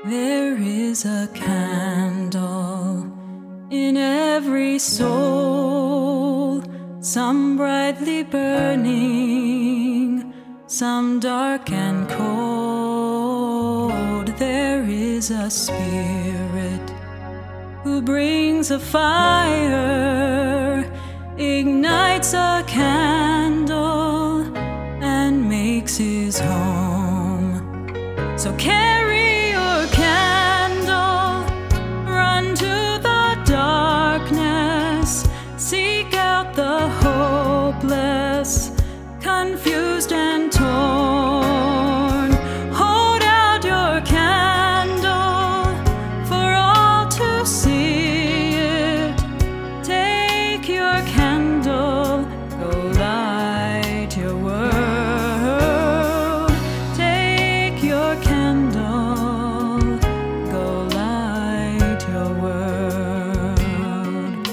There is a candle in every soul, some brightly burning, some dark and cold. There is a spirit who brings a fire, ignites a candle, and makes his home. So carry your candle, run to the darkness, seek out the hopeless, confused and torn. Hold out your candle for all to see it. Take your candle, go light your world. Take your candle, go light your world.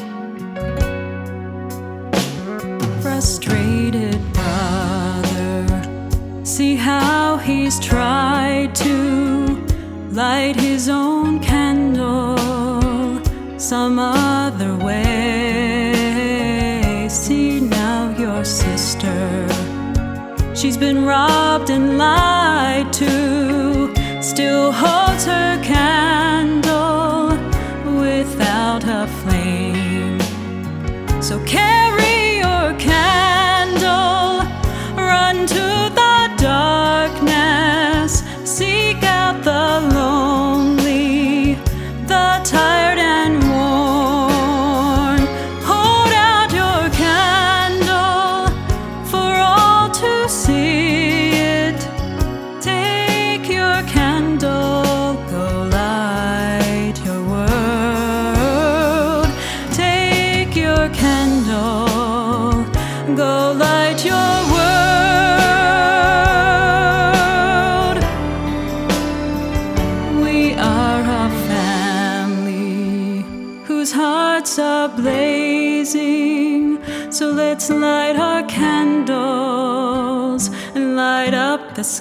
Frustrated brother, see how he's tried to light his own candle some other way. See now your sister, she's been robbed and lied to, still holds her candle without a flame. So carry your candle, run to the darkness, seek out the lonely, the tired and worn. Hold out your candle for all to see it. Take your candle, go light your world. Take your candle, go light your world. We are a family whose hearts are blazing, so let's light our candles and light up the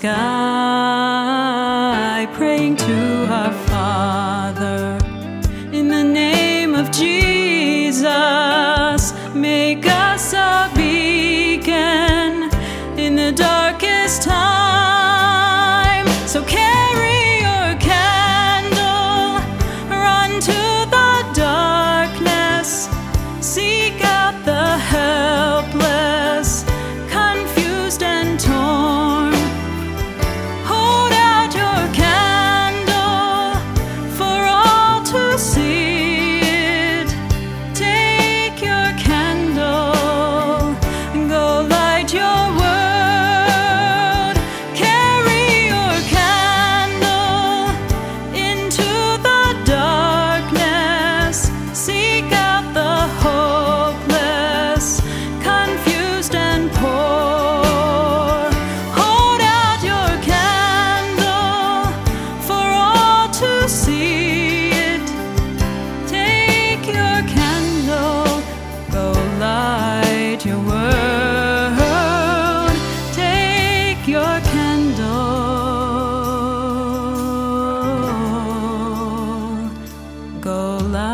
sky, praying to our Father in the name of Jesus. Make us a beacon in the darkest time. So carry your candle, run to the darkness, seek out the helpless, confused and torn. Hold out your candle for all to see it. Take your candle and go light your world. Carry your candle into the darkness, seek out the hopeless, confused and poor. Hold out your candle for all to see it. Take your candle, go light your world. Take your candle, go light